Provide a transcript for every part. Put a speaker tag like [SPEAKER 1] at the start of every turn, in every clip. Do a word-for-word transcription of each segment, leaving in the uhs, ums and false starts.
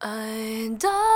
[SPEAKER 1] I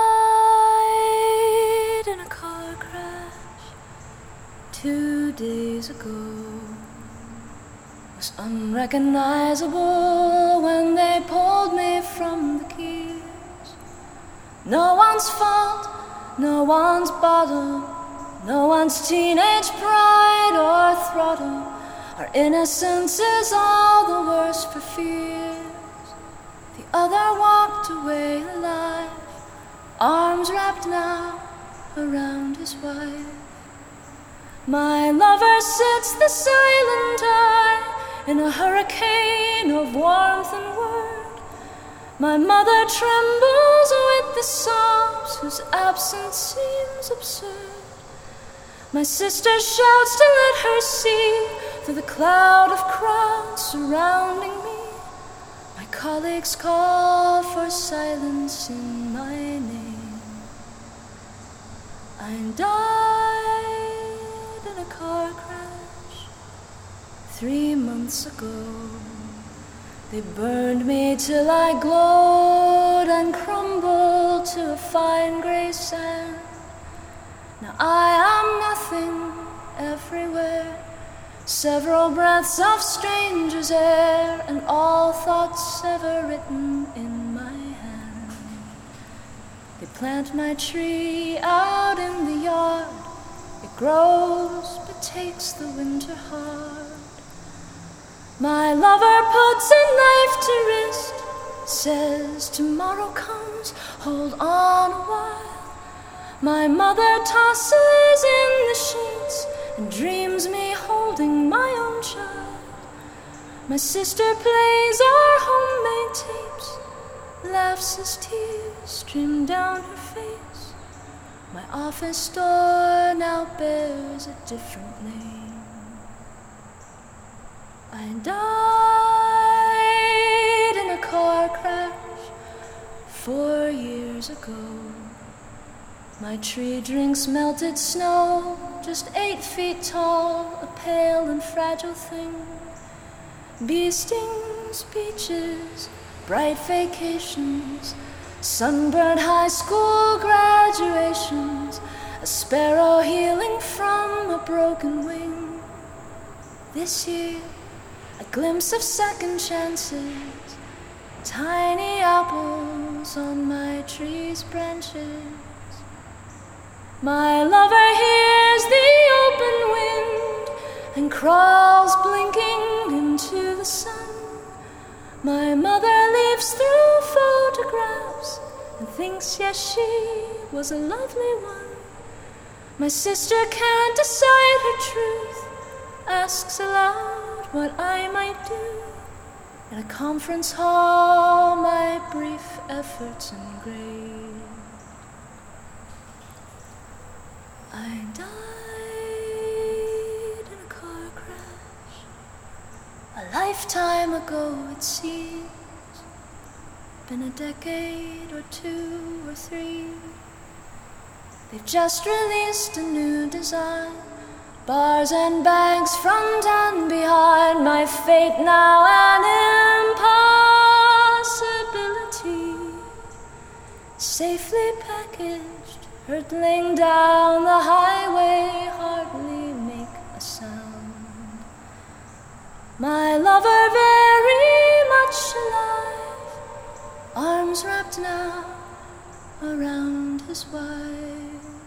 [SPEAKER 1] died in a car crash two days ago. Was unrecognizable when they pulled me from the gears. No one's fault, no one's bottle, no one's teenage pride or throttle. Our innocence is all the worse for fears. The other walked away alive, arms wrapped now around his wife. My lover sits the silent eye in a hurricane of warmth and word. My mother trembles with the sobs whose absence seems absurd. My sister shouts to let her see through the cloud of crowds surrounding me. My colleagues call for silence in my name. I died in a car crash three months ago. They burned me till I glowed and crumbled to a fine gray sand. Now I am nothing everywhere, several breaths of stranger's air, and all thoughts ever written in my hand. They plant my tree out in the yard. It grows but takes the winter hard. My lover puts a knife to wrist, says tomorrow comes, hold on a while. My mother tosses in the sheets and dreams me holding my own child. My sister plays our homemade tapes, laughs as tears stream down her face. My office door now bears a different name. I died in a car crash four years ago. My tree drinks melted snow, just eight feet tall, a pale and fragile thing. Bee stings, beaches, bright vacations, sunburned high school graduations, a sparrow healing from a broken wing. This year, a glimpse of second chances, tiny apples on my tree's branches. My lover hears the open wind and crawls blinking into the sun. My mother leaves through photographs and thinks, yes, she was a lovely one. My sister can't decide her truth, asks aloud what I might do. In a conference hall, my brief efforts engraved. I died in a car crash a lifetime ago, it seems. Been a decade or two or three. They've just released a new design, bars and bags front and behind. My fate now an impossibility, safely packaged, hurtling down the highway, hardly make a sound. My lover very much alive, arms wrapped now around his wife.